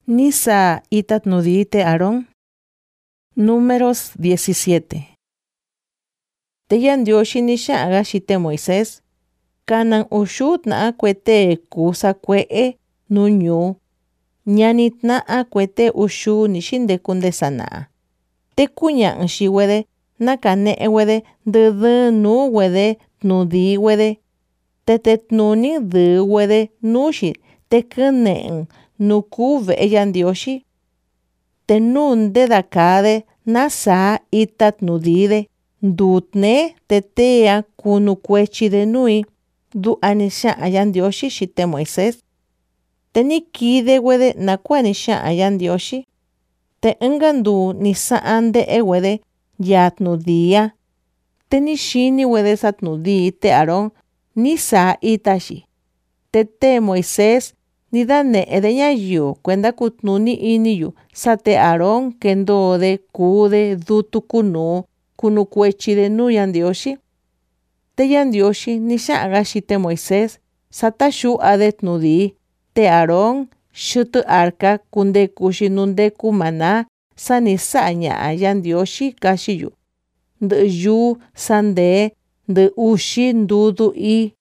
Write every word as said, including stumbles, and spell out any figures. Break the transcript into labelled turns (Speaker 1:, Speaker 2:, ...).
Speaker 1: Nisa itat nudite Aarón. Números diecisiete. Teyan dioshi nisha agashite Moisés. Kanan ushut na akwete kusa kwee nunyu. Nyanit na akwete ushu nishinde kunde sana. Te kunya nshiwede nakane ewede de nu wede nudi wede. Tetet nuni de wede nushi te kene nuku veyan dioshi. Te nun de dakade nasa itat nudide. Dutne tetea kunu kwechi de nui. Du anisha ayan dioshi shite Moisés. Te nikide wede nakwanisha ayan dioshi. Te engandu nisa ande ewede yat nudia. Te nishini wede sat nudi te Aarón nisa itashi. Te te Moisés nidane edeña yu kwenda kutnuni iniyu sate Aarón kendo de kude dutu kunu kunu kwechi de nuyan dioshi. Te yan dioshi nisha agashite Moisés satashu adet nudi te Aarón shutu arka kunde kushi nunde kumana sanisa anya ayan dioshi kashiyu. De yu sande de ushi ndudu i